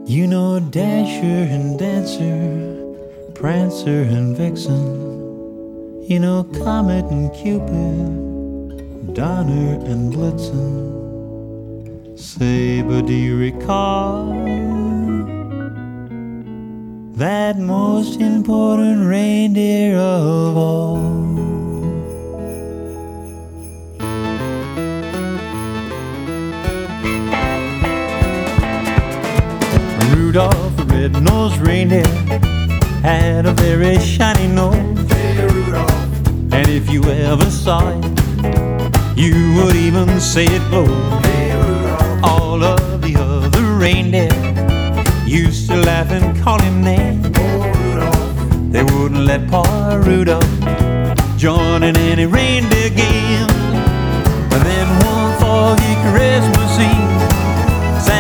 You know Dasher and Dancer, Prancer and Vixen. You know Comet and Cupid, Donner and Blitzen. Say, but do you recall that most important reindeer of all? Rudolph the red-nosed reindeer had a very shiny nose. Hey Rudolph, And if you ever saw it, you would even say it glowed. hey Rudolph, All of the other reindeer used to laugh and call him names. oh Rudolph, They wouldn't let poor Rudolph